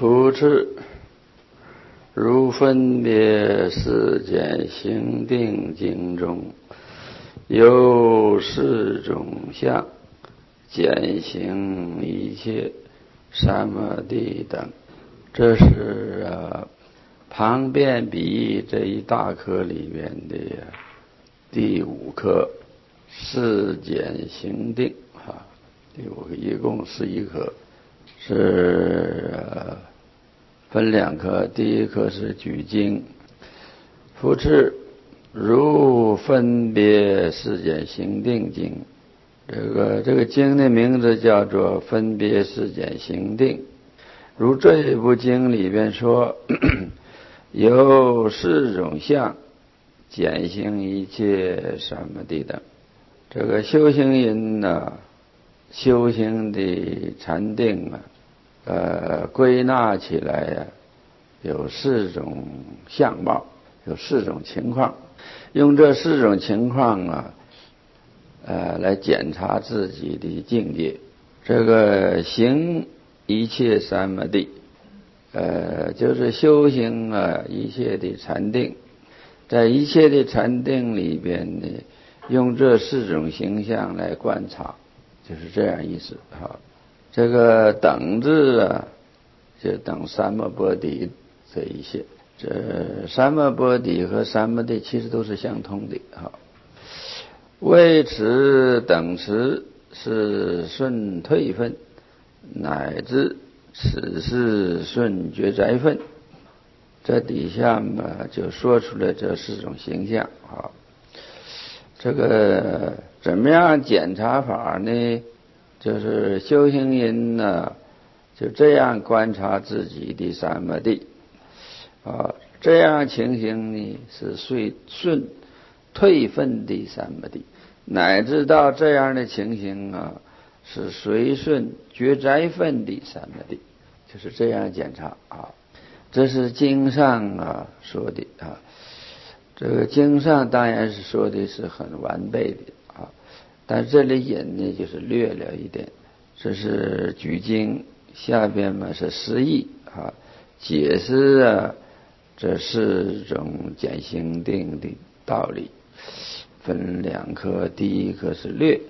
复次，如分别世间行定经中有四种相，减行一切三摩地等。这是旁边比喻这一大课里面的第五课，世间行定第五课一共11课，是分两课。第一课是举经，复次如分别世间行定经。这个经的名字叫做分别世间行定。如这一部经里边说有四种相，减行一切三摩地等。这个修行人修行的禅定归纳起来有四种相貌，有四种情况，用这四种情况来检查自己的境界。这个行一切三摩地就是修行一切的禅定，在一切的禅定里边呢，用这四种形象来观察，就是这样意思。这个等字就等三摩波底这一些。这三摩波底和三摩地其实都是相通的。为此等持是顺退分，乃至此是顺觉宅分。这底下就说出来这四种形象。这个怎么样检查法呢？就是修行人就这样观察自己的三摩地这样情形呢是顺退分的三摩地，乃至到这样的情形是随顺觉宅分的三摩地，就是这样检查这是经上说的这个经上当然是说的是很完备的但这里引呢就是略了一点。这是举经，下边是释义解释这四种减行定的道理。分两课，第一课是略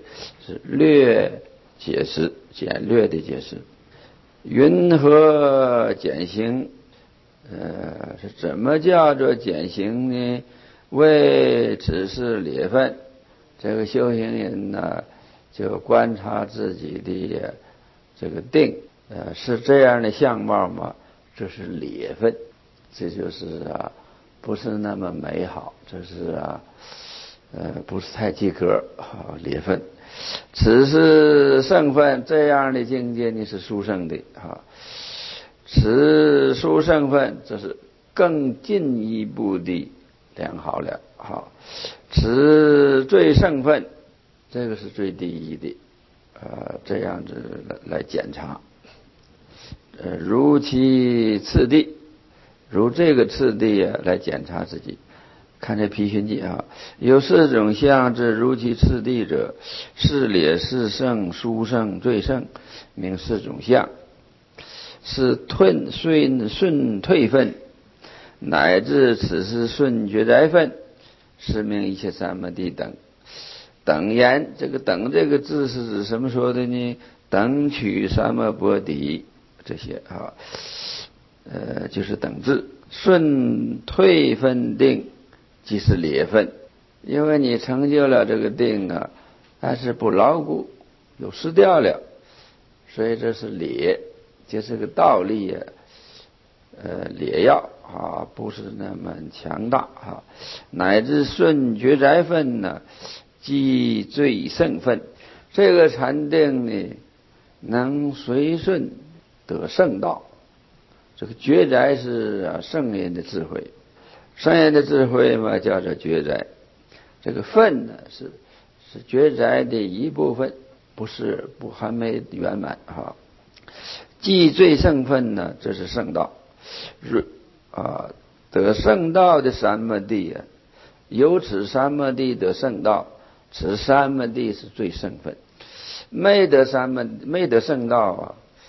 解释，简略的解释。云何减行？是怎么叫做减行呢？为此是裂分。这个修行人就观察自己的这个定是这样的相貌吗？这是裂分，这就是不是那么美好，这是不是太及格裂分。此是圣分，这样的境界呢是殊胜的此殊胜分这是更进一步的良好了此最胜分，这个是最第一的这样子来检查如其次第，如这个次第来检查自己。看这批寻记有四种相之如其次第者，是劣是胜殊胜最胜，名四种相。是顺退分，乃至此是顺觉宅分，是名一切三摩地等。等言，这个等这个字是指什么说的呢？等取三摩波底这些就是等字。顺退分定即是裂分，因为你成就了这个定但是不牢固，有失掉了，所以这是裂，就是个道力裂药不是那么强大乃至顺觉宅分即最胜分。这个禅定呢能随顺得圣道。这个觉宅是圣人的智慧，圣人的智慧叫做觉宅。这个分是觉宅的一部分，还没圆满即最胜分这是圣道得圣道的三摩地由此三摩地得圣道，此三摩地是最胜分。没得圣道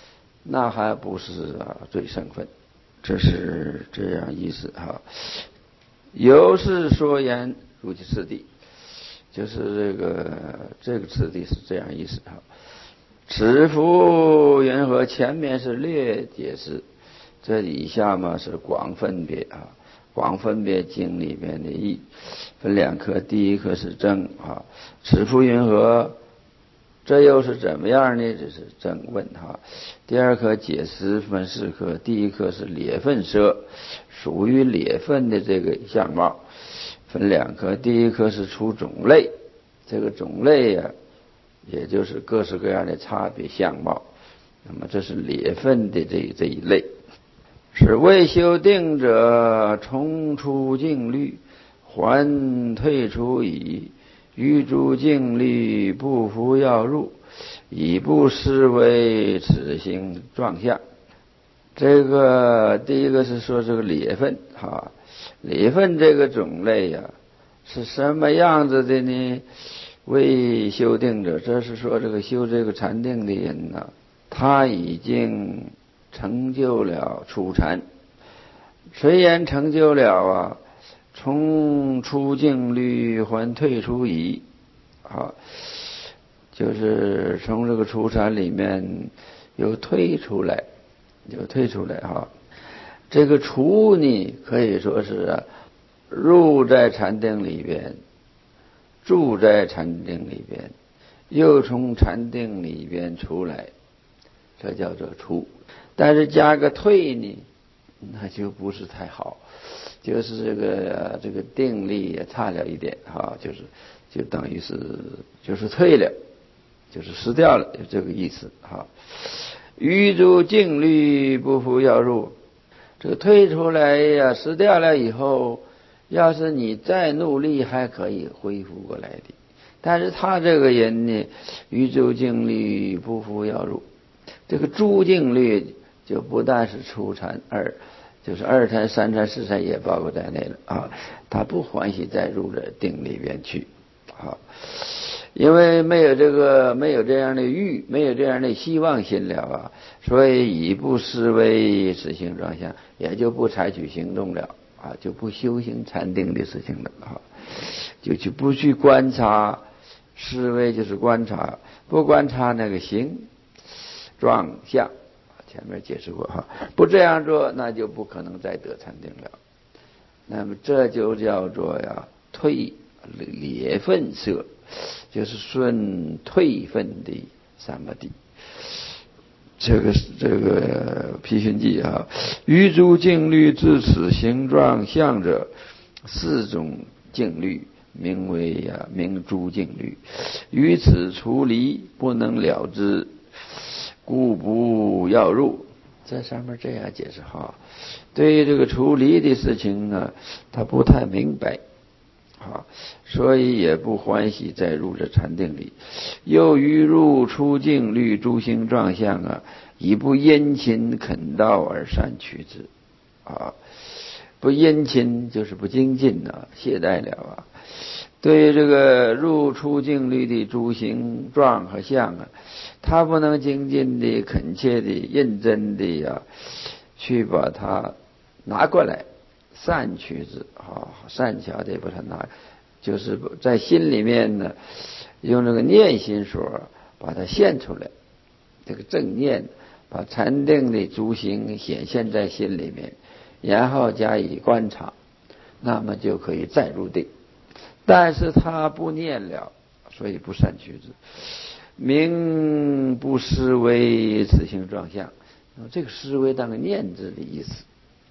那还不是最胜分。这是这样意思哈。有是说言如其次第，就是这个次第是这样意思哈。此复云何？前面是略解释，这以下嘛是广分别啊，广分别经里面的义，分两科，第一科是正啊，此复云何？这又是怎么样呢？这是正问哈。第二科解释分四科，第一科是裂分色，属于裂分的这个相貌，分两科，第一科是出种类，这个种类呀，也就是各式各样的差别相貌。那么这是裂分的这一类，是未修定者，重出境律，还退出矣。欲诸境律不服要入，以不思为此行状相。这个第一个是说这个裂分哈，裂分这个种类呀，是什么样子的呢？未修定者，这是说这个修这个禅定的人呢，他已经成就了初禅，虽然成就了啊，从出境律还退出矣，啊，就是从这个初禅里面又退出来，哈。这个出呢，可以说是入在禅定里边，住在禅定里边，又从禅定里边出来，这叫做出。但是加个退呢，那就不是太好，就是这个定力也差了一点哈，就等于是就是退了，就是失掉了，这个意思哈。欲诸境律不服要入，这个退出来呀，失掉了以后，要是你再努力还可以恢复过来的。但是他这个人呢，欲诸境律不服要入，这个诸境律就不但是初禅就是二禅、三禅、四禅也包括在内了啊。他不欢喜再入这定里边去啊，因为没有这样的欲，没有这样的希望心了啊，所以以不思维此行状相，也就不采取行动了啊，就不修行禅定的事情了啊，就不去观察，思维就是观察，不观察那个行状相。前面解释过哈，不这样做，那就不可能再得禅定了。那么这就叫做退裂分色，就是顺退分的三摩地。这个批训记啊，于诸境律至此形状相者，四种境律名为名诸境律，于此除离不能了之，故不要入。在上面这样解释哈，对于这个除离的事情呢，他不太明白啊，所以也不欢喜再入这禅定里。又于入出境律诸行状相啊，以不殷勤恳道而善取之啊，不殷勤就是不精进啊，懈怠了啊。对于这个入出境律的诸行状和相啊，他不能精进的、恳切的、认真的去把它拿过来，善取之啊，善巧的把它拿，就是在心里面呢，用这个念心所把它现出来，这个正念把禅定的诸行显现在心里面，然后加以观察，那么就可以再入定。但是他不念了，所以不善取之，名不思维此行状相。这个思维当个念字的意思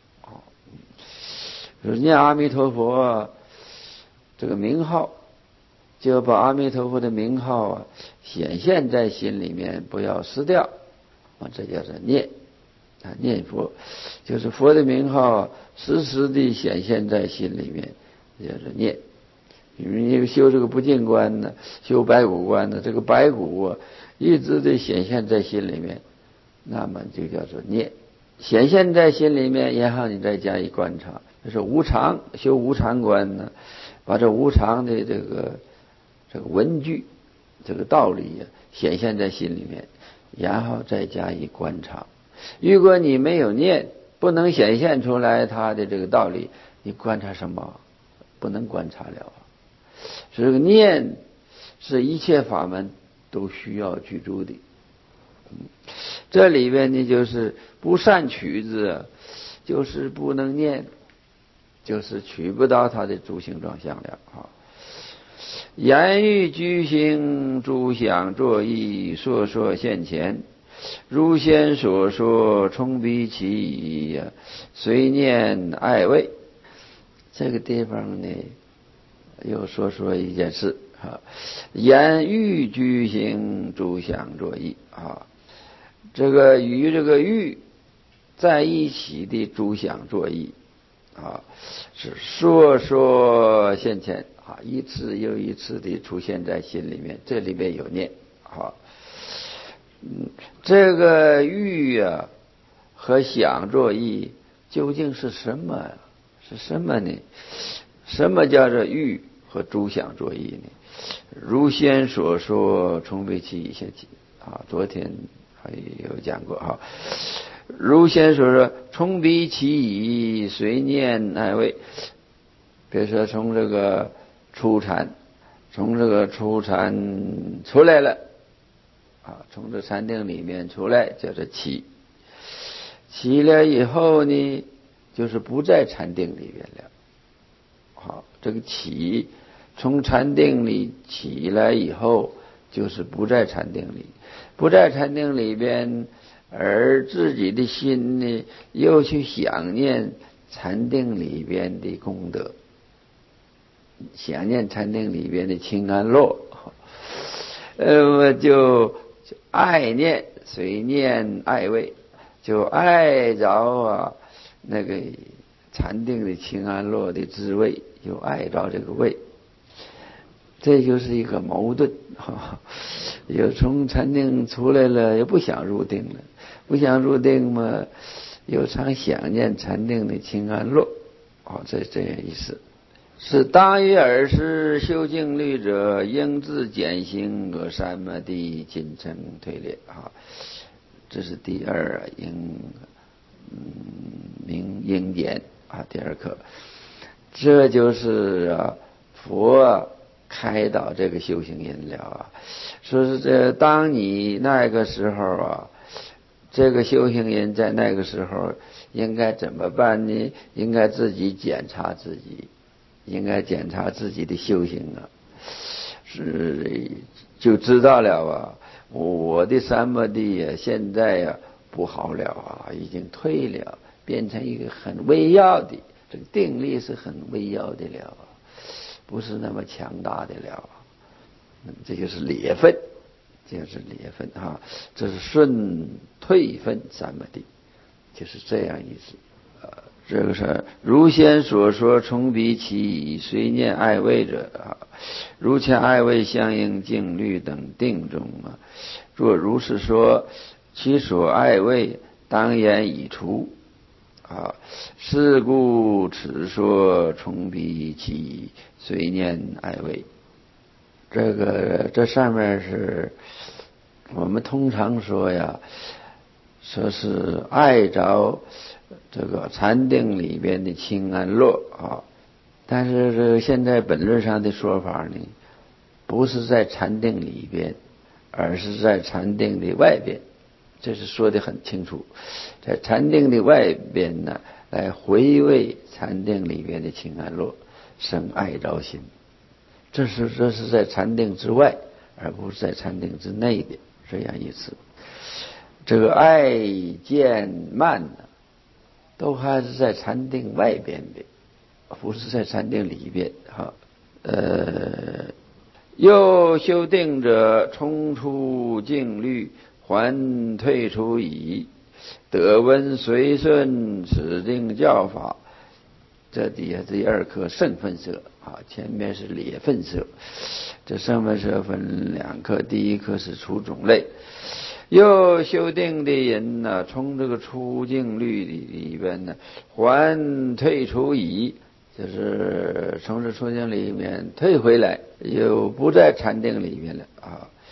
就是念阿弥陀佛这个名号，就把阿弥陀佛的名号显现在心里面，不要失掉这叫做念念佛，就是佛的名号时时地显现在心里面，叫做念。你修这个不净观呢，修白骨观呢，这个白骨一直的显现在心里面，那么就叫做念，显现在心里面，然后你再加以观察，就是无常，修无常观呢，把这无常的这个文句，这个道理显现在心里面，然后再加以观察如果你没有念，不能显现出来它的这个道理，你观察什么？不能观察了。这个念是一切法门都需要居住的。这里边呢，就是不善取之，就是不能念，就是取不到它的诸行状相了啊。言语具行，诸想作意，说说现前。如先所说，冲逼其意，随念爱畏。这个地方呢，又说一件事啊。言欲具行，诸想作意啊。这个与这个欲在一起的诸想作意啊，是说现前啊，一次又一次的出现在心里面，这里面有念啊。这个欲啊和想作意究竟是什么？是什么呢？什么叫做欲和诸想作意呢？如先所说，从为其一现起啊，昨天还有讲过哈。如先所说，从彼其意，随念爱畏。比如说从这个初禅，从这个初禅出来了啊，从这禅定里面出来叫做起。起了以后呢，就是不在禅定里面了。好，这个起从禅定里起来以后，就是不在禅定里，不在禅定里边，而自己的心呢，又去想念禅定里边的功德，想念禅定里边的清安乐，就爱念，随念爱畏，就爱着啊那个禅定的清安乐的滋味，就爱着这个味。这就是一个矛盾有从禅定出来了，又不想入定了，不想入定嘛，又常想念禅定的清安乐这样意思。是当于尔时修静虑者，应自减行而三摩地进程退列这是第二应典第二课。这就是佛开导这个修行人了说是这当你那个时候这个修行人在那个时候应该怎么办呢？应该自己检查自己，应该检查自己的修行是就知道了我的三摩地现在不好了已经退了，变成一个很微弱的，这个定力是很微弱的了不是那么强大的了这就是裂分，这就是裂分这是顺退分三摩地，就是这样意思这个是如先所说，从彼其意，随念爱畏者如前爱畏相应静虑等定中若如是说，其所爱畏当言已除是故此说从彼其意，随念爱畏。这上面是我们通常说说是爱着这个禅定里边的清安乐但是这现在本论上的说法呢，不是在禅定里边，而是在禅定的外边，这是说得很清楚，在禅定的外边呢，来回味禅定里边的清安乐，生爱着心。这是在禅定之外，而不是在禅定之内的这样意思。这个爱见慢都还是在禅定外边的，不是在禅定里边又修定者，冲出静虑，还退出矣。得闻随顺，此定教法。这底下第二课胜分色前面是裂分色。这胜分色分两课，第一课是除种类。又修定的人从这个出静虑里边还退出矣，就是从这出静里面退回来，又不在禅定里面了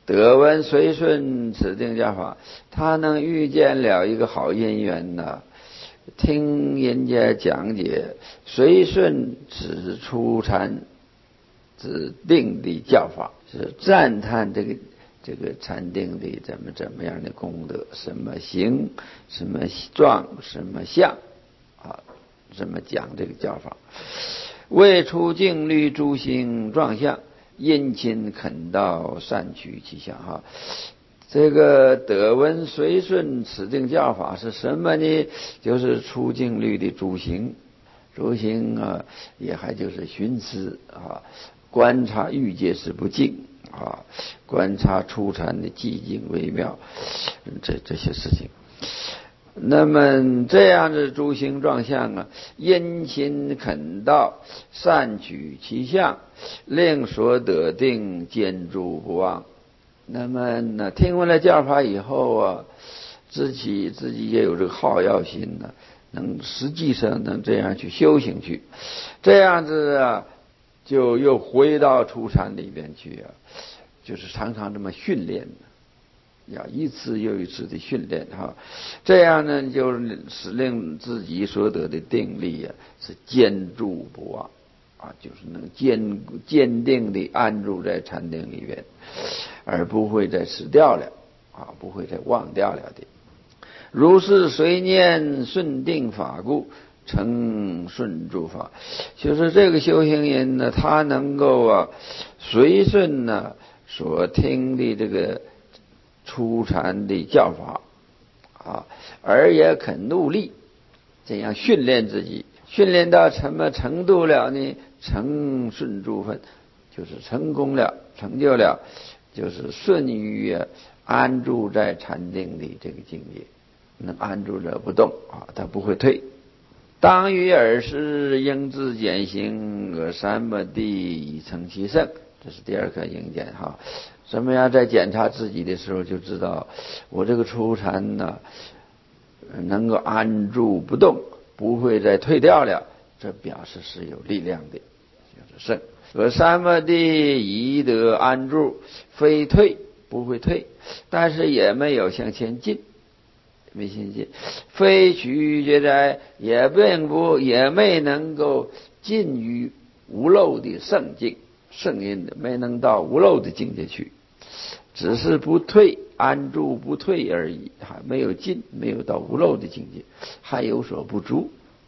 得闻随顺此定教法，他能遇见了一个好因缘呢，听人家讲解随顺此初禅指定的教法，是赞叹这个禅定的怎么样的功德，什么形，什么状，什么相啊，怎么讲这个教法？为出净律诸行状相，殷勤恳道善取其相哈。这个得闻随顺此定教法是什么呢？就是出净律的诸行，诸行啊，也还就是寻思啊，观察欲界是不净啊，观察初禅的寂静微妙，这些事情。那么这样的诸行状相啊，殷勤恳道善取其相，令所得定坚住不忘。那么呢，听闻了教法以后啊，自己也有这个好药心呢，实际上能这样去修行去，这样子啊，就又回到初禅里边去啊，就是常常这么训练，要一次又一次的训练哈，这样呢，就是使令自己所得的定力啊是坚住不忘啊，就是能坚定地安住在禅定里边，而不会再失掉了啊，不会再忘掉了的。如是随念顺定法故，成顺住法。就是这个修行人呢，他能够啊随顺呢所听的这个初禅的教法啊，而也肯努力，这样训练自己，训练到什么程度了呢？成顺住分，就是成功了，成就了，就是顺于安住在禅定的这个境界，能安住着不动啊，他不会退。当于尔时应自检行，三摩地以成其圣。这是第二个应检哈。什么样在检查自己的时候，就知道我这个初禅呢，能够安住不动，不会再退掉了，这表示是有力量的，就是圣。而三摩地宜得安住，非退，不会退，但是也没有向前进，没前进，非取觉在，也没能够进于无漏的圣境，圣因的没能到无漏的境界去，只是不退，安住不退而已，还没有进，没有到无漏的境界，还有所不足。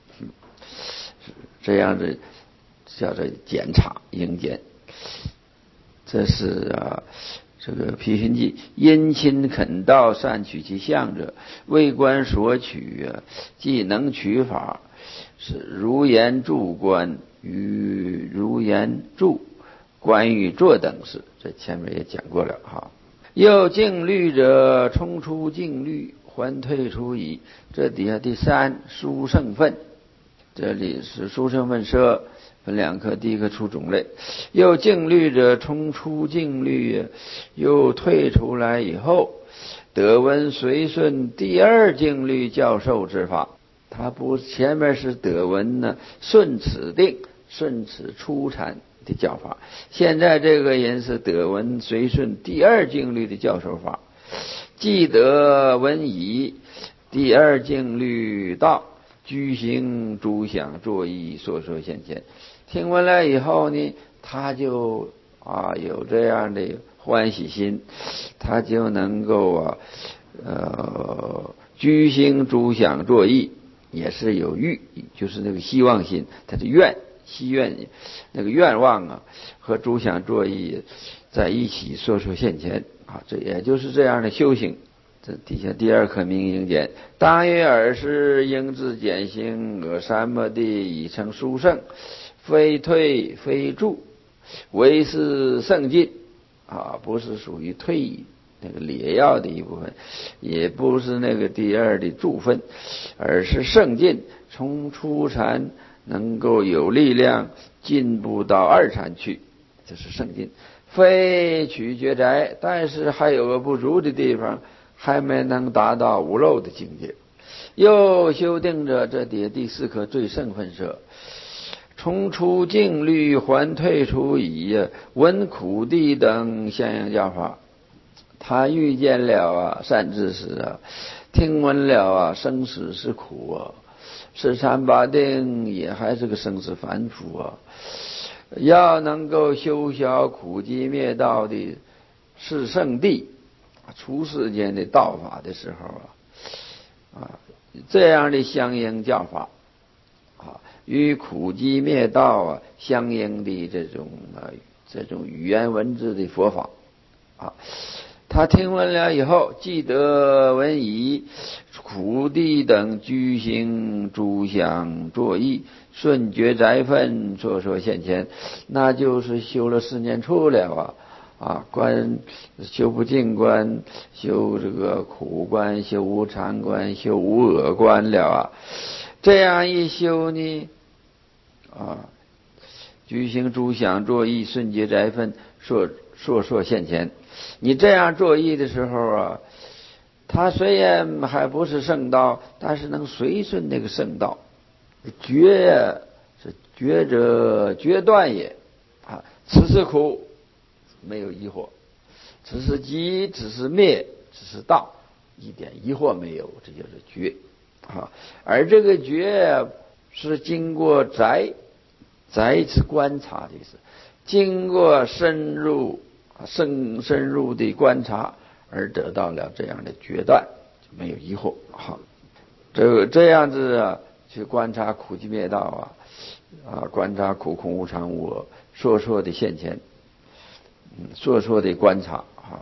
这样的叫做检查应检。这是啊，这个毗熏记，殷勤恳道善取其相者，为观所取啊，既能取法，是如言住观与如言住观与坐等事，这前面也讲过了哈。又净律者，冲出净律，还退出矣。这底下第三殊胜分，这里是殊胜分舍分两科，第一个出种类。又净律者，冲出净律，又退出来以后，得闻随顺第二净律教授之法。他不前面是得闻呢，顺此定，顺此初禅的教法，现在这个人是得闻随顺第二净律的教授法，既得闻已，第二净律道，居行诸想作意所说现前。听闻了以后呢，他就有这样的欢喜心，他就能够居行诸想作意，也是有欲，就是那个希望心，他的希愿那个愿望啊，和诸想作意在一起说现前啊，这也就是这样的修行。这底下第二课名应检，当于尔时应自检行，三摩地已成殊胜，非退非住，唯是胜进啊，不是属于退那个劣要的一部分，也不是那个第二的住分，而是胜进，从初禅能够有力量进步到二禅去，这是胜进。非取觉宅，但是还有个不足的地方，还没能达到无漏的境界。又修定者，这第四课最胜分舍，冲出净律，还退出已，闻苦地等相应教法。 他遇见了善知识听闻了生死是苦十禅八定也还是个生死凡夫要能够修小苦集灭道的是圣地出世间的道法的时候这样的相应教法与苦集灭道相应的这种语言文字的佛法他听闻了以后，记得闻已，苦地等居行诸相作意，顺觉宅分，烁烁现前，那就是修了4念处了观修不净观，修这个苦观，修无常观，修无我观了这样一修呢居行诸相作意，顺觉宅分，烁烁现前。你这样作意的时候他虽然还不是圣道，但是能随顺那个圣道。觉是觉者决断也此是苦，没有疑惑；此是集，此是灭，此是道，一点疑惑没有，这就是觉而这个觉是经过宅是观察的意思，经过深入的观察而得到了这样的决断，没有疑惑这样子去观察苦集灭道观察苦空无常无我，烁烁的现前烁烁的观察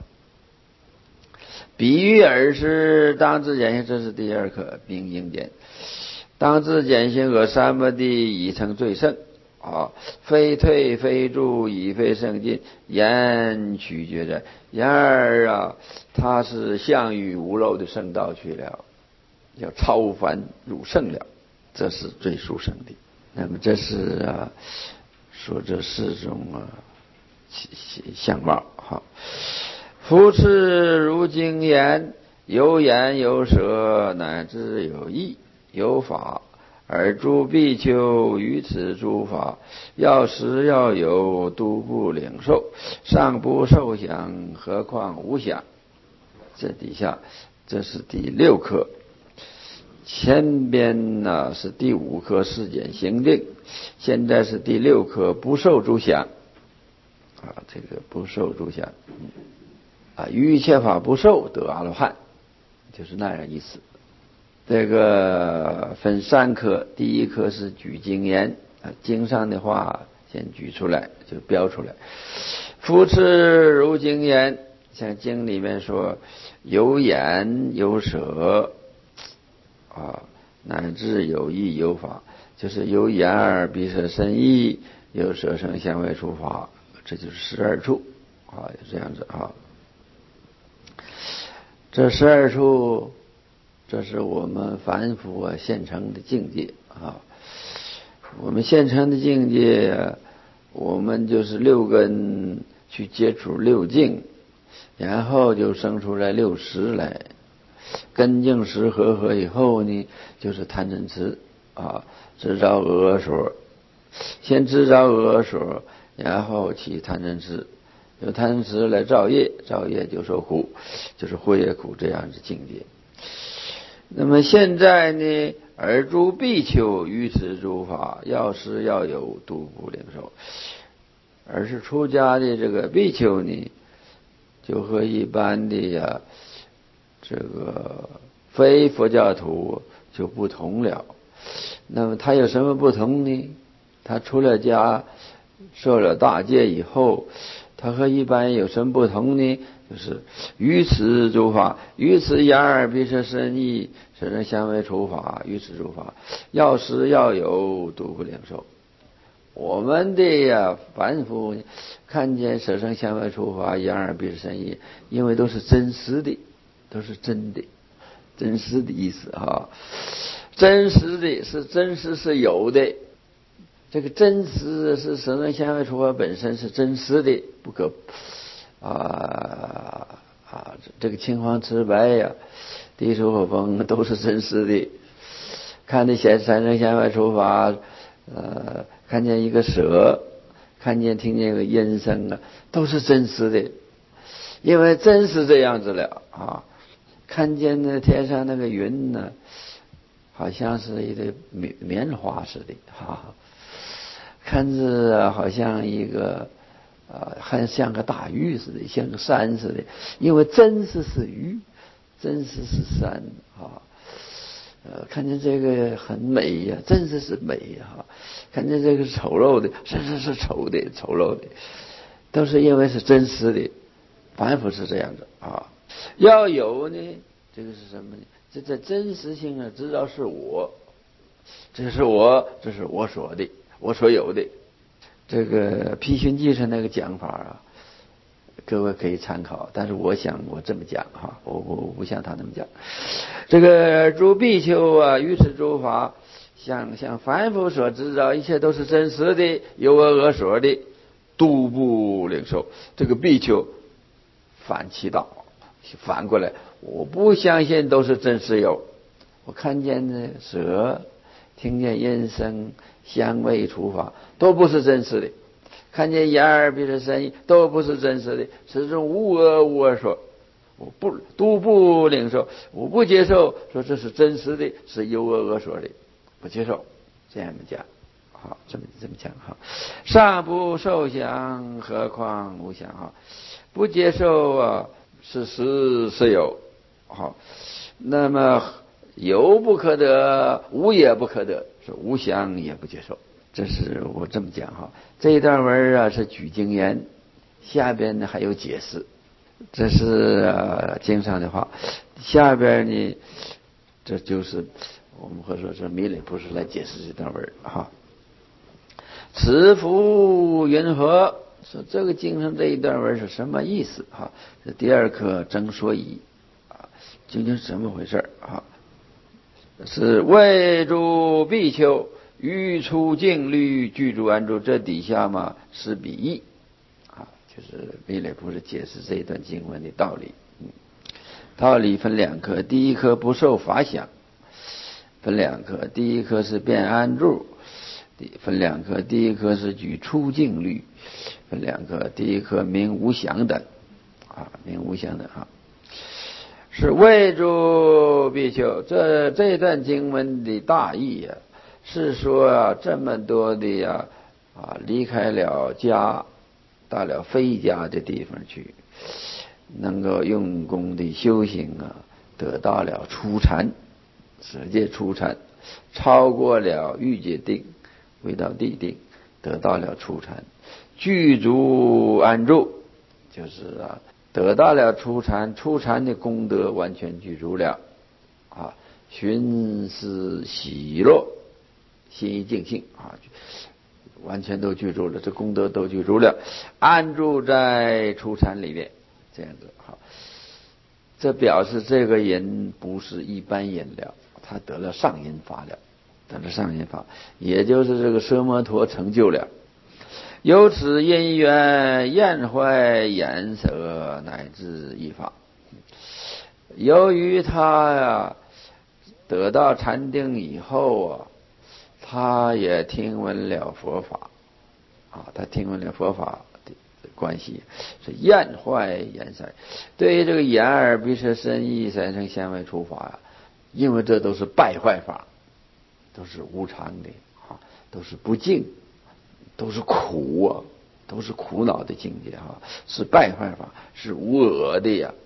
比喻而是当知见性，这是第2课并应见。当知见性和三摩地已成最胜非退非驻，已非胜进，言取决者。然而他是向于无漏的圣道去了，要超凡入圣了，这是最殊胜的。那么这是说这4种相貌夫持如经言，有言有舍，乃至有义有法，而诸比丘于此诸法，要实要有，独不领受，尚不受想，何况无想。这底下这是第6课，前边是第5课世间行定，现在是第6课不受诸想这个不受诸想于一切法不受得阿罗汉，就是那样意思。这个分3课，第1课是举经言经上的话先举出来，就标出来。夫持如经言，像经里面说有言有舍乃至有义有法，就是有眼耳鼻舌身意，有舍身香味触法，这就是12处这样子这12处，这是我们凡夫现成的境界我们现成的境界，我们就是6根去接触6境，然后就生出来6识来，根境识合以后呢，就是贪嗔痴制造恶所，先制造恶所，然后起贪嗔痴，由贪嗔痴来造业，造业就受苦，就是惑业苦这样的境界。那么现在呢，而诸比丘于此诸法，要实要有，独不领受。而是出家的这个比丘呢，就和一般的这个非佛教徒就不同了。那么他有什么不同呢？他出了家受了大戒以后，他和一般有什么不同呢？就是于此诸法，于此眼耳鼻舌身意舍身香味触法，于此诸法要实要有，独不领受。我们的凡夫看见舍身香味触法眼耳鼻舌身意，因为都是真实的，都是真的，真实的意思真实的是真实是有的，这个真实是舍身香味触法本身是真实的，不可这个青黄赤白地水火风都是真实的。看那些舍身香味触法看见一个蛇，看见听见一个音声都是真实的。 因为真是这样子了啊！看见那天上那个云呢，好像是一堆棉花似的啊，看着好像一个还像个大鱼似的，像个山似的。因为真是鱼，真是山啊。看见这个很美呀，真是美呀！看见这个丑陋的，真是丑陋的，都是因为是真实的，凡夫是这样的啊。要有呢，这个是什么呢？这真实性啊，知道是我，这是我说的，我所有的。这个批寻记上那个讲法啊，各位可以参考，但是我想我这么讲哈，我不像他那么讲。这个诸比丘啊，于此诸法，像凡夫所知道，一切都是真实的，有我所的，都不领受。这个比丘反其道，反过来，我不相信都是真实有。我看见呢蛇，听见音声香味触法，都不是真实的。看见眼耳鼻舌身意，都不是真实的，是种无我说，我都不领受，我不接受，说这是真实的，是有我说的，不接受，这样讲，好，这么讲哈。上不受想，何况无想哈，不接受啊，是实是有，好，那么有不可得，无也不可得，是无想也不接受。这是我这么讲哈，这一段文啊是举经言，下边呢还有解释，这是经上的话，下边呢这就是我们会说是弥勒菩萨来解释这段文哈。此福云何？说这个经上这一段文是什么意思哈？这第二课正说疑啊，究竟是怎么回事啊？是为诸比丘。欲出静虑，具足安住，这底下嘛是比喻啊，就是弥勒菩萨解释这一段经文的道理。道理分两科，第一科不受法想，分两科，第一科是变安住，分两科，第一科是举出静虑，分两科，第一科名无想等啊，名无想等啊。是为诸比丘，这一段经文的大意呀。是说啊，这么多的离开了家，到了非家的地方去，能够用功的修行啊，得到了初禅，直接初禅，超过了欲界定，回到地定，得到了初禅，具足安住，就是得到了初禅，初禅的功德完全具足了啊，寻思喜乐。心意净性啊，完全都具足了，这功德都具足了，安住在初禅里面，这样子好。这表示这个人不是一般人了，他得了上因法了，得了上因法，也就是这个奢摩陀成就了。由此因缘，厌坏眼色乃至意法。由于他得到禅定以后他也听闻了佛法他听闻了佛法的关系，是厌坏眼色。对于这个眼耳鼻舌身意三乘香味触法因为这都是败坏法，都是无常的都是不净，都是苦都是苦恼的境界是败坏法，是无我的呀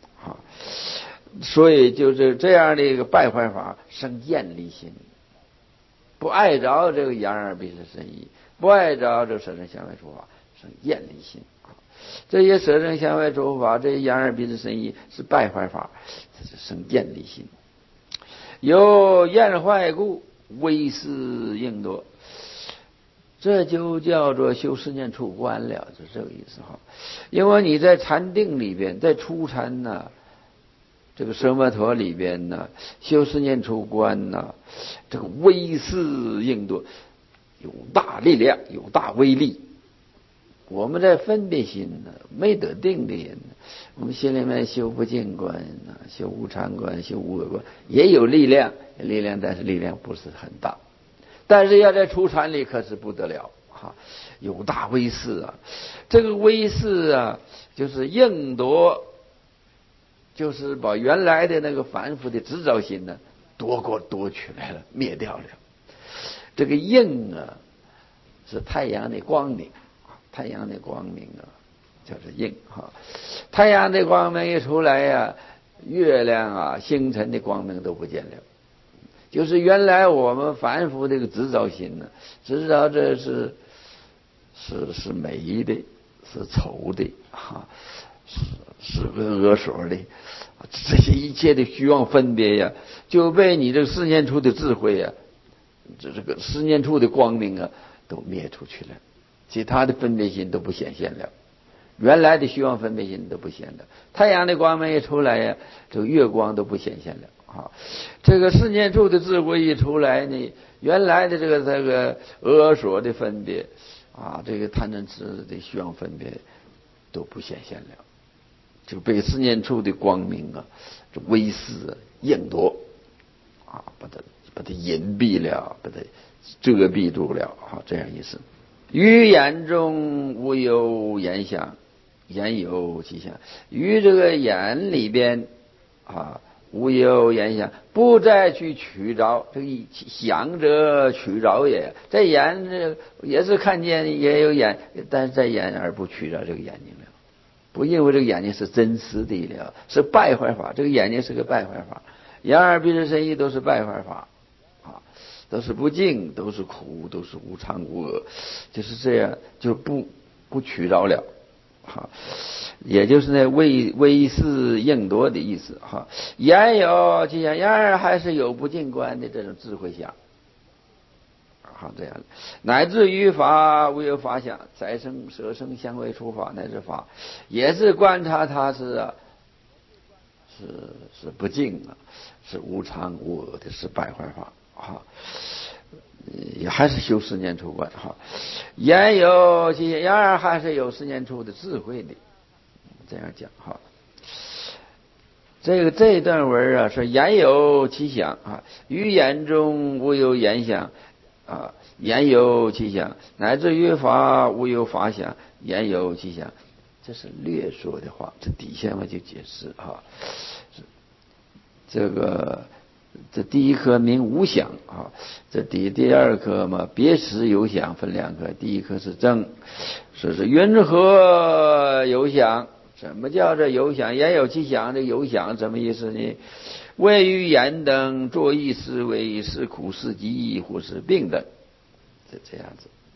所以就是这样的一个败坏法生厌离心，不爱着这个眼耳鼻舌身意，不爱着这色声香味触法，生厌离心这些色声香味触法，这些眼耳鼻舌身意是败坏法，这是生厌离心。由厌坏故，威势应多，这就叫做修四念处观了，就是这个意思因为你在禅定里边，在初禅这个奢摩陀里边修四念处观这个威势应多，有大力量，有大威力。我们在分别心没得定的人我们心里面修不净观修无常观，修无我观，也有力量，但是力量不是很大。但是要在初禅里可是不得了有大威势啊。这个威势啊，就是应夺，就是把原来的那个凡夫的执着心呢夺取来了，灭掉了。这个应啊，是太阳的光明，太阳的光明啊，叫做应哈。太阳的光明一出来呀，月亮啊、星辰的光明都不见了。就是原来我们凡夫这个执着心呢，知道这是美的，是丑的是恶所的，这些一切的虚妄分别呀，就被你这个思念处的智慧呀，这个思念处的光明啊，都灭出去了，其他的分别心都不显现了。原来的虚妄分别心都不显了，太阳的光明一出来呀，这个月光都不显现了啊。这个思念处的智慧一出来呢，原来的这个恶所的分别啊，这个贪嗔痴的虚妄分别都不显现了，就被思念处的光明啊，这威势应夺啊，把它隐蔽了，把它遮蔽住了啊，这样意思。于眼中无有言想，言有其相。于这个眼里边啊，无有言想，不再去取着这个想者取着也。在眼也是看见也有眼，但是在眼而不取着这个眼睛了，不认为这个眼睛是真实的了，是败坏法。这个眼睛是个败坏法，眼耳鼻舌身意都是败坏法啊，都是不净，都是苦，都是无常无我，就是这样，就不取着了。哈，也就是那威势应夺的意思哈。言有其相，然而还是有不净观的这种智慧相。好，这样乃至于法无有法相，再生舍生相为除法，乃至法也是观察它是不净啊，是无常无我的，是败坏法哈。也还是修十念处观哈，言有其相，然而还是有十念处的智慧的，这样讲哈。这一段文啊，说言有其相啊，于言中无有言相啊，言有其相，乃至于法无有法相，言有其相，这是略说的话，这底下我就解释哈。这第一颗名无想啊，这第二颗嘛别时有想，分两颗，第一颗是正，说是云何有想？什么叫这有想？言有其想，这有想什么意思呢？谓于言等作意思维，是苦是集或是病等，这样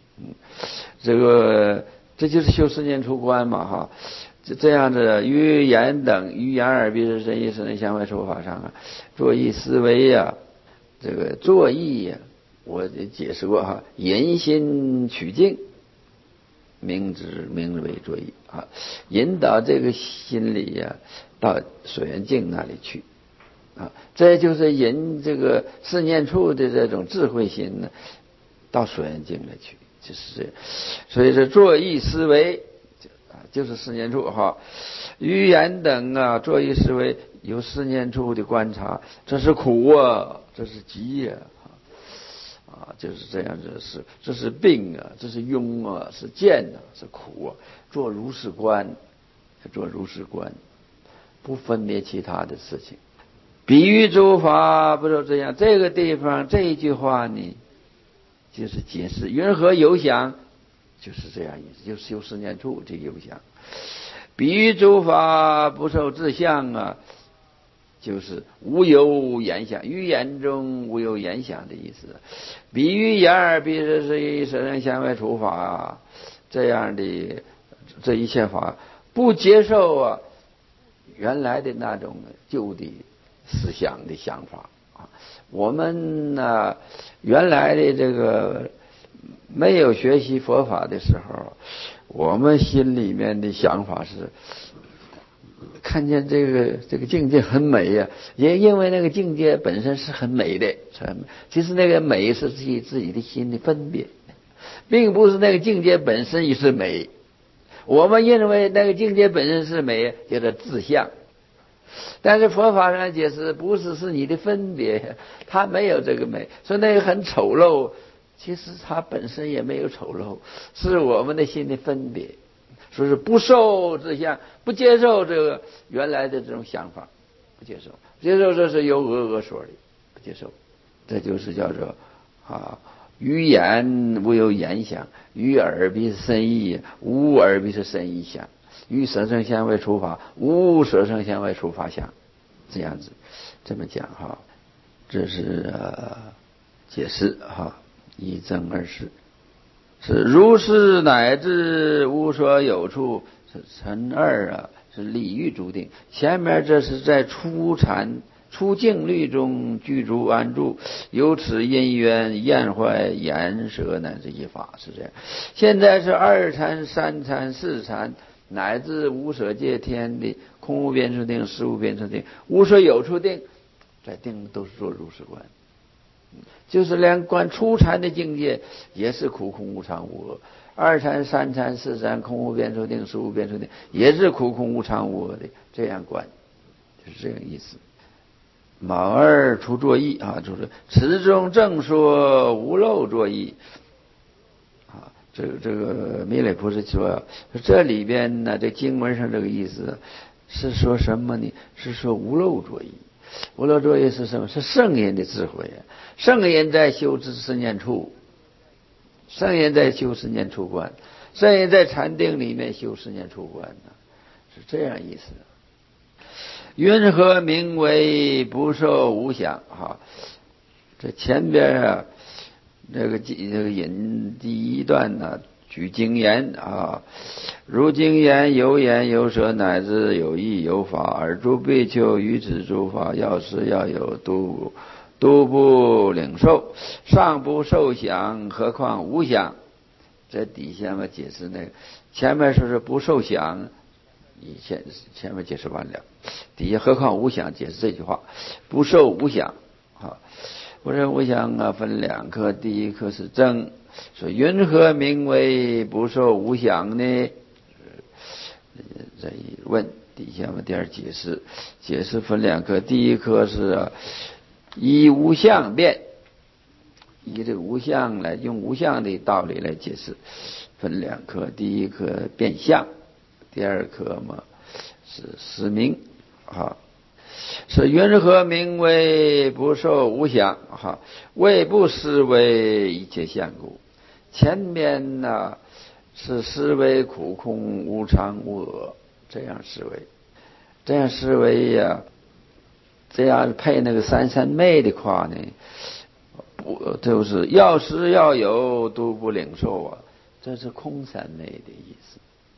子。这就是修十念处观嘛哈。这样子，于言等，于言耳鼻舌身意识能相外说法上啊，作意思维呀，这个作意呀，我解释过哈，引心取境，名之为作意啊，引导这个心理呀到所缘境那里去啊，这就是引这个四念处的这种智慧心呢，到所缘境来去，就是这样。所以说作意思维。就是四念处哈，语言等啊，作意思维有四念处的观察，这是苦啊，这是集呀，就是这样子，这是病啊，这是庸啊，是见啊，是苦啊，做如是观，不分别其他的事情。比喻诸法不就这样？这个地方这一句话呢，就是解释云何有想。就是这样意思，就修十念处这个有想，比喻诸法不受自相啊，就是无有言想，于言中无有言想的意思。比喻言耳鼻舌身意色声香味触法啊，这样的这一切法不接受啊原来的那种旧的思想的想法啊，我们呢原来的这个。没有学习佛法的时候，我们心里面的想法是看见这个境界很美呀，也因为那个境界本身是很美的，其实那个美是自己的心的分别，并不是那个境界本身也是美。我们认为那个境界本身是美，叫做自相。但是佛法上解释，不是你的分别，它没有这个美，所以那个很丑陋。 其实它本身也没有丑陋，是我们的心的分别，说是不受这项，不接受这个原来的这种想法，不接受，接受这是有恶说的，不接受，这就是叫做于言无有言想，于耳必是身意，无耳必是身意想，于色声香味触法，无色声香味触法想，这样子这么讲这是解释一正二事，是如是乃至无所有处，是陈二是理欲注定。前面这是在初禅出境律中居住安住，由此因缘厌坏言舌乃至一法，是这样。现在是二禅、三禅、四禅，乃至无所界天地，空无边处定、实无边处定、无所有处定，在定都是做如是观。就是连观初禅的境界也是苦空无常无我，二禅、三禅、四禅，空无边处定、实无边处定，也是苦空无常无我的这样观，就是这个意思。卯二出作意就是此中正说无漏作意这个弥勒菩萨说这里边呢，这经文上这个意思是说什么呢？是说无漏作意。无漏作意是什么？是圣人的智慧圣人在修持念处，圣人在修持念处观，圣人在禅定里面修持念处观是这样意思。云何名为不受无想这前边这个引第一段呢，举经言如经言有眼有舌乃至有意有法，尔诸比丘于此诸法要事要有都不领受，尚不受想，何况无想。这底下嘛解释那个前面说是不受想，前面解释完了，底下何况无想解释这句话，不受无想不受无想分两科，第一科是正，说云何名为不受无想呢？这一问底下嘛第二解释分两科，第一科是以无相辩，以这个无相来用无相的道理来解释，分两科，第一科辩相，第二科嘛是实名是云何名为不受无想为不思维一切相故。前面呢是思维苦空无常无我，这样思维，这样思维这样配那个三三昧的话呢，不就是要实要有都不领受这是空三昧的意思。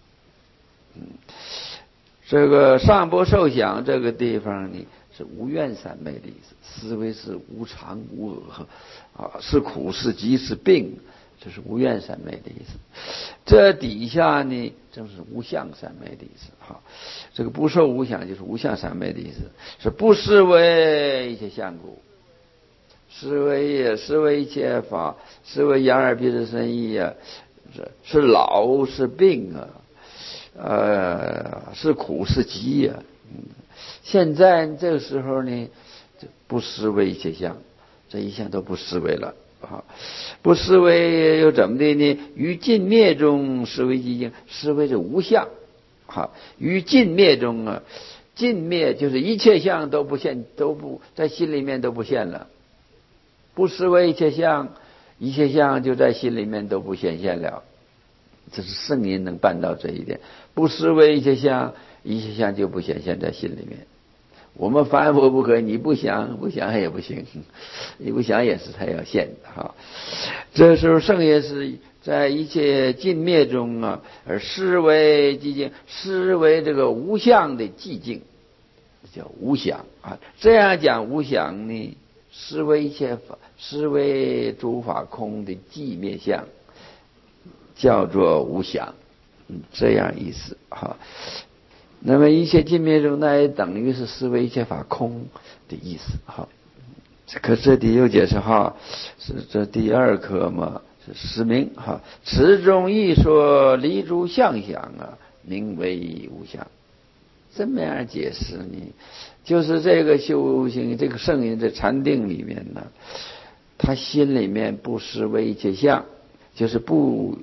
这个上不受想这个地方呢是无愿三昧的意思，思维是无常无我是苦是集是病，这是无愿三昧的意思。这底下呢正是无相三昧的意思这个不受无想就是无相三昧的意思，是不思维一切相故，思维一切法，思维眼耳鼻舌身意是老是病是苦是集现在这个时候呢就不思维一切相，这一项都不思维了不思维又怎么的呢？于尽灭中思维寂静，思维是无相于尽灭中尽灭就是一切相都不现，都不在心里面都不现了，不思维一切相，一切相就在心里面都不显现了，这是圣人能办到这一点，不思维一切相，一切相就不显现在心里面。我们凡夫不可以，你不想也不行，你不想也是他要现这时候圣人是在一切尽灭中而思维寂静，思维这个无相的寂静，叫无想这样讲无想呢，思维一切法，思维诸法空的寂灭相，叫做无想这样意思那么一切尽灭中，那也等于是思维一切法空的意思可这里又解释是这第二科嘛，是实名此中亦说离诸相想名为无相。这么样解释呢，就是这个修行，这个圣人在禅定里面呢， 他心里面不思维一切相，就是不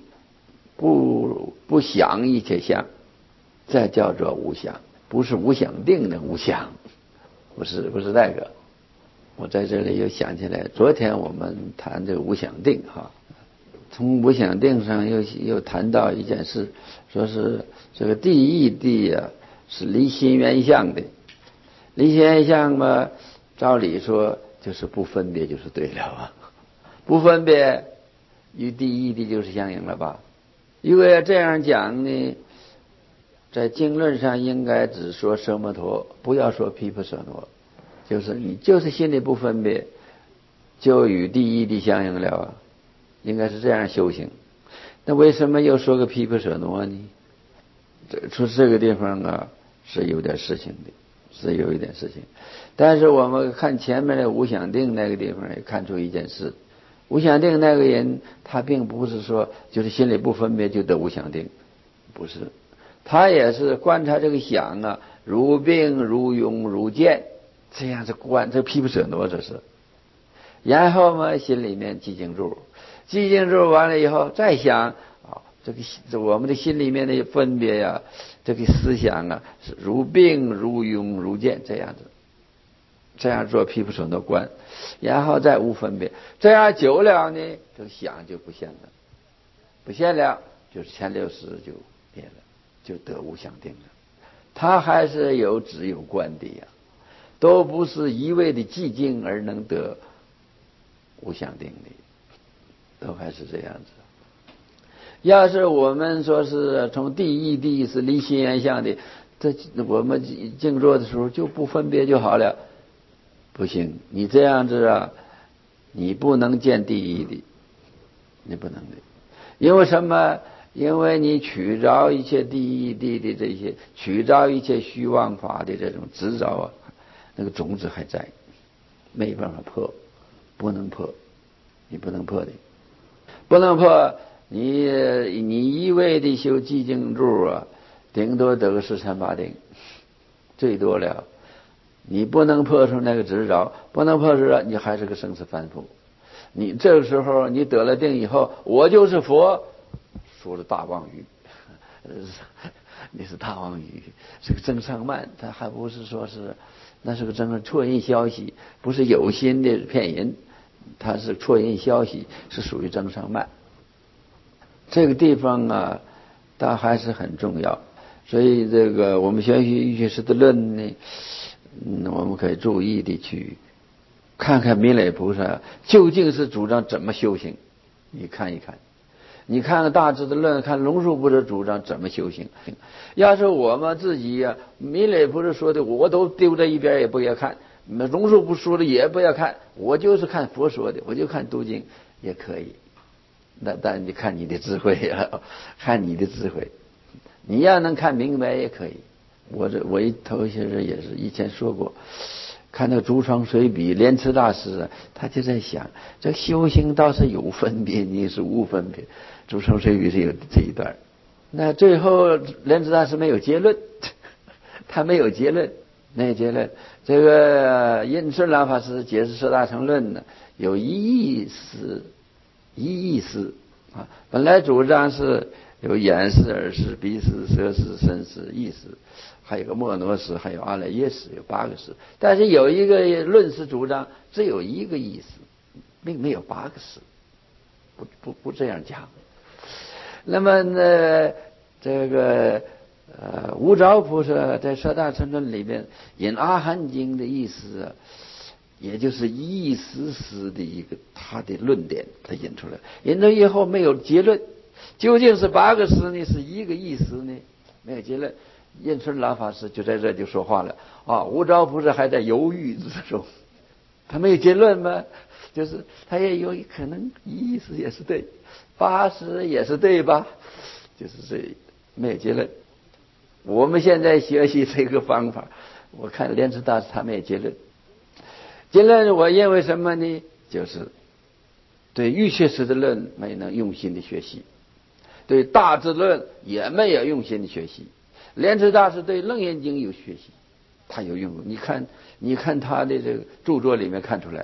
想一切相，这叫做无想，不是无想定的无想，不是那个。我在这里又想起来，昨天我们谈这个无想定哈，从无想定上又谈到一件事，说是这个第一谛啊是离心缘相的，离心缘相嘛，照理说就是不分别就是对了啊，不分别与第一谛就是相应了吧？如果要这样讲呢，在经论上应该只说奢摩陀，不要说毗婆舍那，就是你就是心里不分别，就与第一谛相应了啊，应该是这样修行。那为什么又说个毗婆舍那呢？说这个地方啊是有点事情的，是有一点事情。但是我们看前面的无想定那个地方也看出一件事，无想定那个人他并不是说就是心里不分别就得无想定，不是，他也是观察这个想啊，如病如痈如见，这样子观这毗婆舍那这是。然后嘛心里面寂静住，寂静住完了以后再想啊，这我们的心里面的分别呀，这个思想啊是如病如痈如见这样子，这样做毗婆舍那观，然后再无分别，这样久了呢，这个想就不现了，不现了就是前六识就灭了，就得无想定了。他还是有止有观的呀，都不是一味的寂静而能得无想定的，都还是这样子。要是我们说是从第一谛是离心缘相的，这我们静坐的时候就不分别就好了，不行，你这样子啊，你不能见第一谛，你不能的。因为什么？因为你取着一切第一谛的这些，取着一切虚妄法的这种执着啊，那个种子还在，没办法破，不能破，你不能破的，不能破。你一味的修寂静住啊，顶多得个十三八定，最多了。你不能破除那个执着，不能破除了，你还是个生死凡夫。你这个时候你得了定以后，我就是佛，说了大妄语，你是大妄语，是个增上慢，他还不是说是，那是个真错印消息，不是有心的骗人，他是错印消息，是属于增上慢。这个地方啊，它还是很重要，所以这个我们学习瑜伽师的论呢，我们可以注意的去看看弥勒菩萨究竟是主张怎么修行，你看一看。你看看大智的论，看龙树菩萨主张怎么修行。要是我们自己呀，弥勒菩萨说的我都丢在一边也不要看，龙树不说的也不要看，我就是看佛说的，我就看读经也可以。那但你看你的智慧呀，看你的智慧，你要能看明白也可以。我一头些人也是以前说过，看那个竹窗随笔莲池大师啊，他就在想，这修行倒是有分别，你是无分别。竹窗随笔是有这一段，那最后莲池大师没有结论，他没有结论，没有结论。这个印顺老法师解释十大乘论呢，有一意思啊，本来主张是有眼识、耳识、鼻识、舌识、身识、意识，还有个莫诺识，还有阿赖耶识，有8个识。但是有一个论是主张只有一个意识，并没有8个识，不这样讲。那么呢，这个无着菩萨在十大乘论里边引阿含经的意思啊，也就是意识识的一个他的论点，他引出来，引到以后没有结论，究竟是8个识呢，是一个意识呢，没有结论。印顺老法师就在这就说话了啊，无着菩萨还在犹豫之中，他没有结论吗？就是他也有可能意思也是对，8识也是对吧？就是这没有结论。我们现在学习这个方法，我看莲池大师他没有结论。结论我认为什么呢？就是对瑜伽师的论没能用心的学习，对大智论也没有用心的学习。莲池大师对楞严经有学习，他有用。你看他的这个著作里面看出来，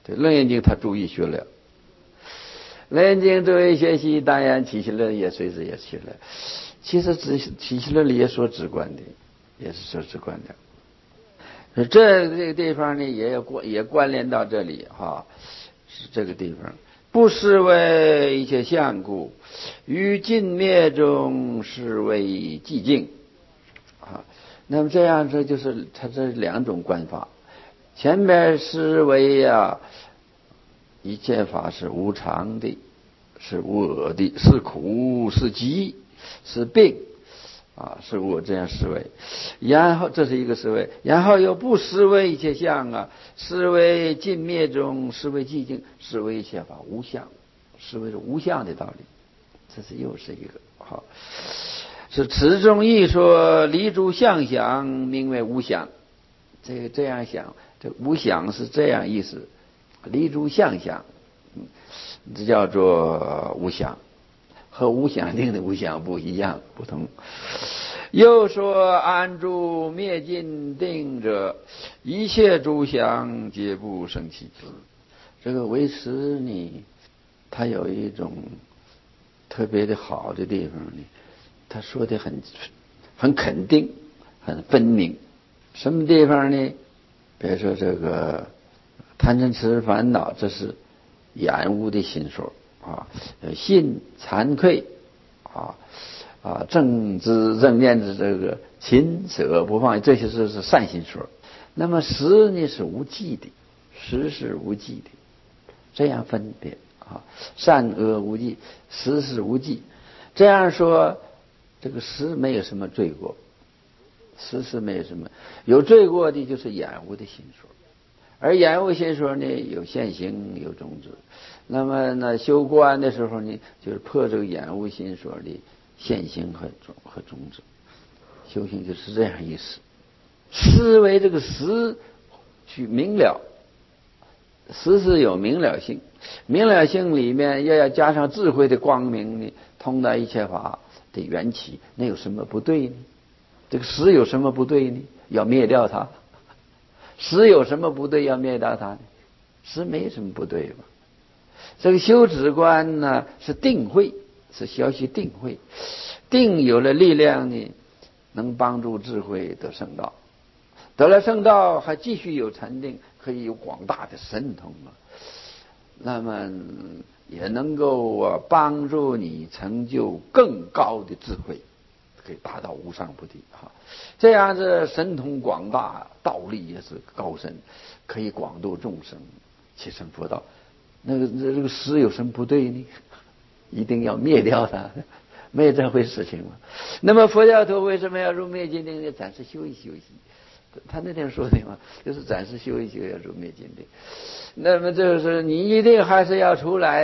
这《楞严经》他注意学了，《楞严经》作为学习，当然起信论也随之也学了。其实起信论里也说直观的，也是说直观的。这个地方呢，也关联到这里哈，是这个地方。不是为一切相故，于尽灭中是为寂静啊。那么这样这就是它这两种观法。前面是为一切法是无常的，是无我的，是苦，是集，是病是我这样思维。然后这是一个思维，然后又不思维一切相思维尽灭中是为寂静，思维一切法无相，思维是无相的道理。这是又是一个好，是此中一说离诸相想，名为无相。这样想，这无想是这样意思，离诸相想，这叫做无想，和无想定的无想不一样，不同。又说安住灭尽定者，一切诸相皆不生起。这个唯识呢，它有一种特别的好的地方呢，他说的很肯定，很分明。什么地方呢？比如说这个贪嗔痴烦恼，这是厌恶的心所信惭愧正知正念之这个勤舍不放，这些是善心所。那么识呢是无记的，识是无记的，这样分别善恶无记，识是无记。这样说，这个识没有什么罪过，识是没有什么有罪过的，就是厌恶的心所。而厌恶心所呢，有现行有种子。那么呢，修观的时候呢，就是破这个厌恶心所的现行和种子。修行就是这样意思。思维这个识去明了，识是有明了性，明了性里面要加上智慧的光明呢，通达一切法的缘起，那有什么不对呢？这个识有什么不对呢？要灭掉它。识有什么不对要灭掉它呢？识没什么不对吧？这个修止观呢是定慧，是学习定慧。定有了力量呢，能帮助智慧得圣道。得了圣道还继续有禅定，可以有广大的神通那么也能够帮助你成就更高的智慧，可以达到无上菩提这样子神通广大，道力也是高深，可以广度众生，起身佛道。这个识有什么不对呢？一定要灭掉它，没有这回事情嘛。那么佛教徒为什么要入灭尽定呢？暂时休息休息。他那天说的嘛，就是暂时休一休，要入灭尽定。那么就是你一定还是要出来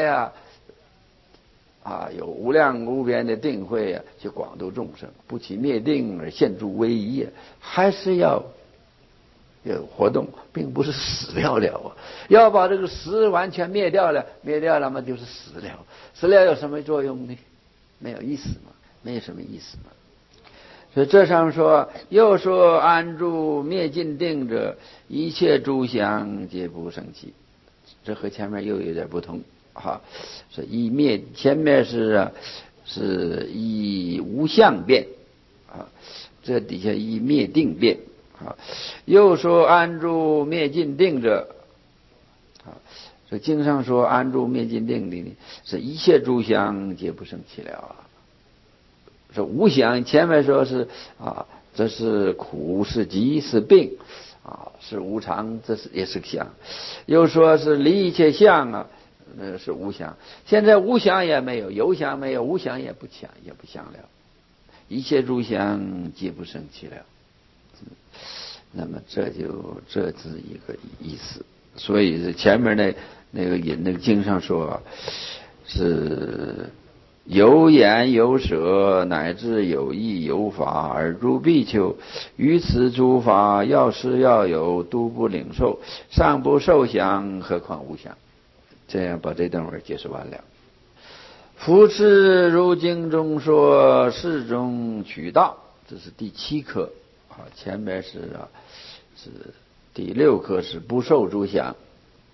有无量无边的定慧去广度众生，不起灭定而现诸威仪还是要有活动，并不是死了要把这个识完全灭掉了嘛，就是死了。死了有什么作用呢？没有意思嘛，没有什么意思嘛。所以这上说，又说安住灭尽定者，一切诸相皆不生起。这和前面又有点不同是一灭，前面是以无相变这底下以灭定变又说安住灭尽定者这经上说安住灭尽定的呢，是一切诸相皆不生起了是无相。前面说是这是苦，是集，是病是无常，这是也是相。又说是离一切相是无相。现在无相也没有，有相没有，无相也不相了。一切诸相皆不生起了。那么这是一个意思。所以前面那个经上说是有言有舍，乃至有义有法，而诸比丘于此诸法要施要有，都不领受，尚不受想，何况无想。这样把这段文解释完了。夫次如经中说，世中取道，这是第7课前面是第6课是不受诸想。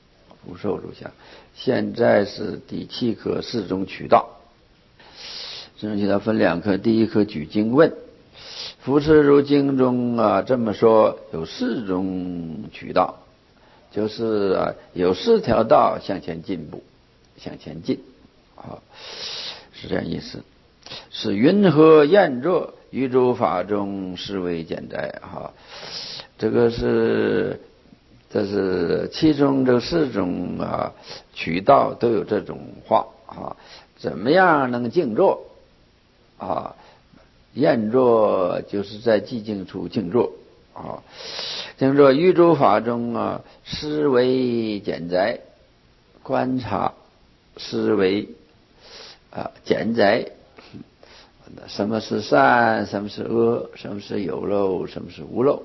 福寿如相。现在是第7课四种渠道。四种渠道分2课，第1课举经问。夫持如经中这么说，有4种渠道，就是有4条道向前进步，向前进是这样意思。是云何验作于诸法中是为简哉这是其中这4种渠道都有这种话怎么样能静坐验作就是在寂静处静坐静坐于诸法中思维简哉，观察思维简哉，什么是善，什么是恶，什么是有漏，什么是无漏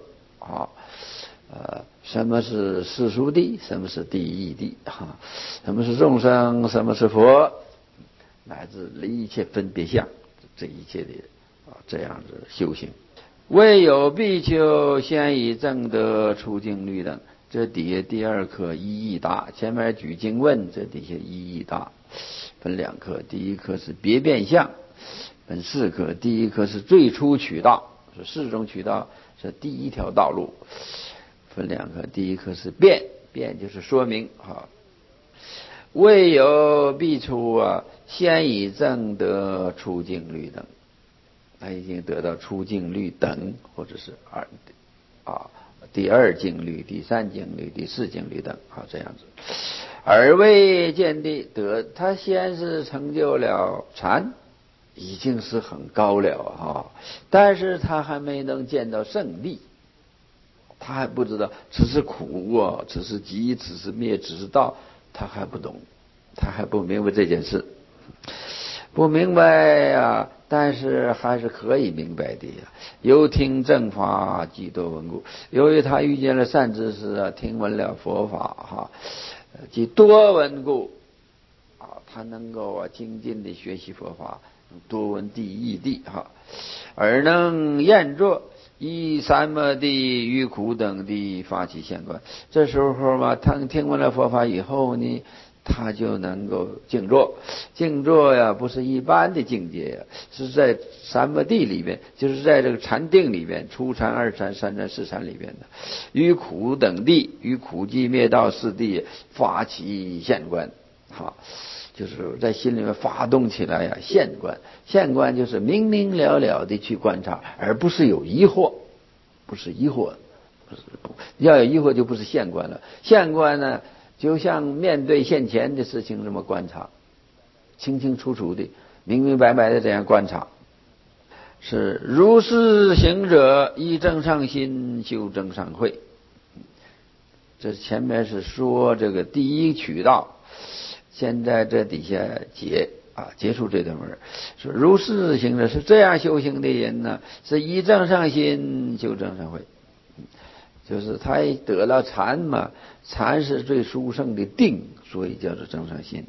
什么是世俗谛，什么是第一谛什么是众生，什么是佛，乃至一切分别相，这一切的这样子修行。未有比丘先以正得出净律等，这底下第2课一义答，前面举经问，这底下一义答，分2课，第1课是别变相，分4课，第1课是最初渠道，是4种渠道，是第1条道路，分2课，第1课是辩，辩就是说明未有比丘先以正得出净律等，他已经得到出净律等，或者是第2净律、第3净律、第4净律等这样子。而未见地得，他先是成就了禅，已经是很高了但是他还没能见到圣地，他还不知道此是苦此是集，此是灭，此是道，他还不懂，他还不明白这件事，不明白但是还是可以明白的由听正法即多闻故，由于他遇见了善知识听闻了佛法即多闻故他能够精进的学习佛法，多闻第一谛而能验作依三摩地于苦等地发起现观。这时候他听闻了佛法以后呢，他就能够静坐。静坐不是一般的境界是在三摩地里边，就是在这个禅定里边，初禅、2禅、3禅、4禅里边的于苦等地，于苦集灭道4地发起现观就是在心里面发动起来现观。现观就是明明了了的去观察，而不是有疑惑，不是疑惑，要有疑惑就不是现观了。现观呢，就像面对现前的事情这么观察，清清楚楚的、明明白白的这样观察。是如是行者依正上心修正上慧。这前面是说这个第1渠道，现在这底下结束这段文，说如是行者是这样修行的人呢，是依正上心修正上慧，就是他得了禅嘛，禅是最殊胜的定，所以叫做正上心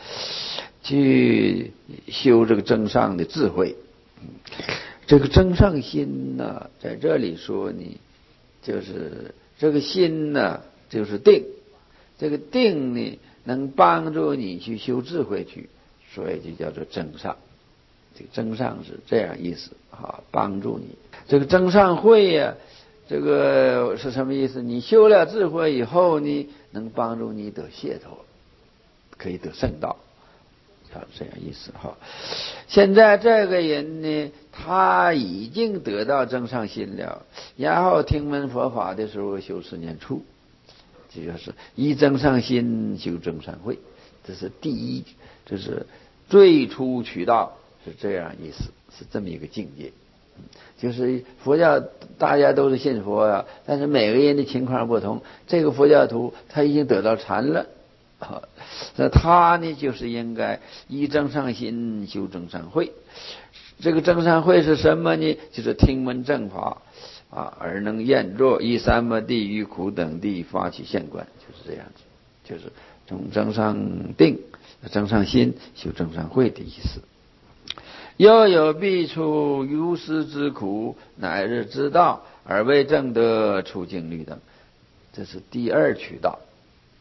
去修这个正上的智慧。这个正上心呢，在这里说呢，就是这个心呢，就是定，这个定呢能帮助你去修智慧去，所以就叫做正上。这个正上是这样意思帮助你。这个正上慧这个是什么意思？你修了智慧以后呢，能帮助你得解脱，可以得圣道，这样意思现在这个人呢，他已经得到正上心了，然后听闻佛法的时候修4念处，这就是依正上心修正上慧，这是第1，这是最初渠道，是这样意思，是这么一个境界。就是佛教大家都是信佛但是每个人的情况不同。这个佛教徒他已经得到禅了那他呢就是应该依正上心修正上慧。这个正上慧是什么呢？就是听闻正法而能验作依三摩地于苦等地发起现观，就是这样子，就是从正上定、正上心修正上慧的意思。又有必出如是之苦，乃日之道，而为正得出净律等，这是第2渠道。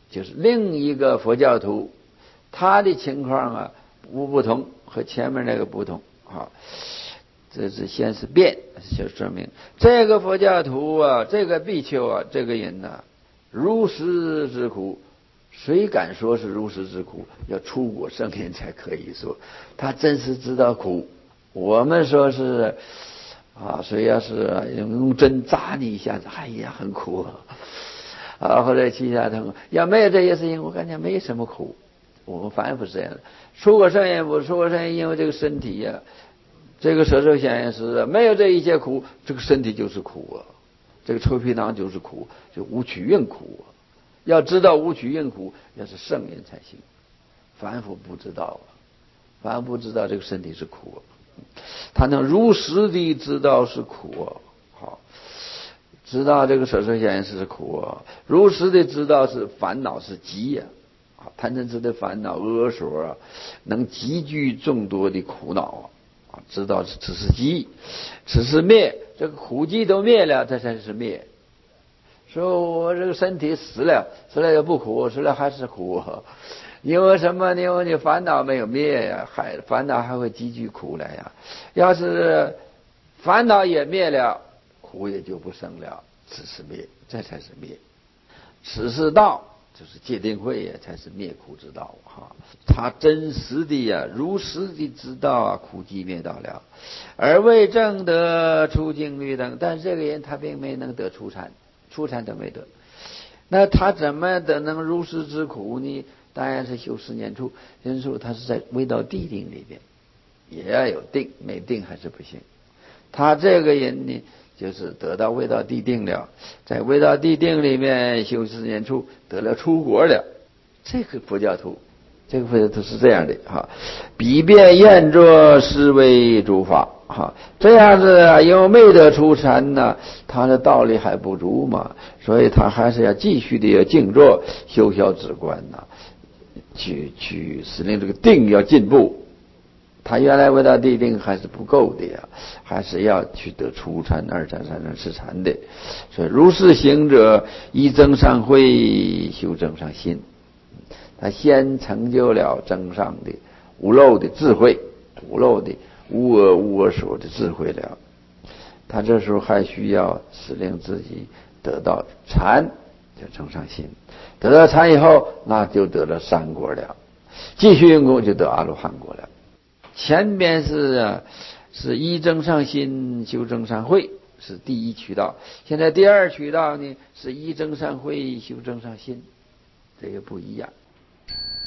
就是另一个佛教徒，他的情况啊不同，和前面那个不同啊。这是先是变，就说明这个佛教徒啊，这个比丘啊，这个人呐、如实之苦，谁敢说是如实之苦？要出果圣人才可以说，他真是知道苦。我们说是啊，谁要是用针扎你一下子，哎呀，很苦啊，或者其他疼，要没有这些事情，我感觉没什么苦。我们反而不是这样的，出果圣人不出果圣人，因为这个身体呀、这个舌受显现是没有这一切苦，这个身体就是苦啊，这个臭皮囊就是苦，就无取运苦啊。要知道无取运苦，要是圣人才行，凡夫不知道啊，凡夫不知道这个身体是苦啊，他能如实的知道是苦啊，好，知道这个舌受显现是苦啊，如实的知道是烦恼是集呀、啊，贪嗔痴的烦恼恶所啊，能集聚众多的苦恼啊。知道此是集，此是灭，这个苦集都灭了，这才是灭。说我这个身体死了也不苦，死了还是苦，因为什么？因为你烦恼没有灭呀，烦恼还会积聚苦来呀。要是烦恼也灭了，苦也就不生了，此是灭，这才是灭。此是道，就是戒定慧呀，才是灭苦之道哈。他真实的呀，如实的知道啊，苦集灭道了，而未证得出境律等。但是这个人他并没能得出禅，出禅都没得。那他怎么能如实知苦呢？当然是修十念处，人说他是在未到地定里边，也要有定，没定还是不行。他这个人呢，就是得到未到地定了，在未到地定里面修十念处，得了出国了。这个佛教徒，这个佛教徒是这样的哈，比辩验作思维诸法哈，这样子因为没得出禅呢，他的道理还不足嘛，所以他还是要继续的要静坐修小止观呐，去使令这个定要进步。他原来未到地定还是不够的呀，还是要去得初禅、二禅、三禅、四禅的。所以如是行者，依增上慧，修增上心。他先成就了增上的无漏的智慧，无漏的无我无我所的智慧了。他这时候还需要使令自己得到禅，就增上心。得到禅以后，那就得了三果了。继续用功就得阿罗汉果了。前边是依增上心，修增上慧，是第一渠道。现在第二渠道呢，是依增上慧，修增上心，这个不一样。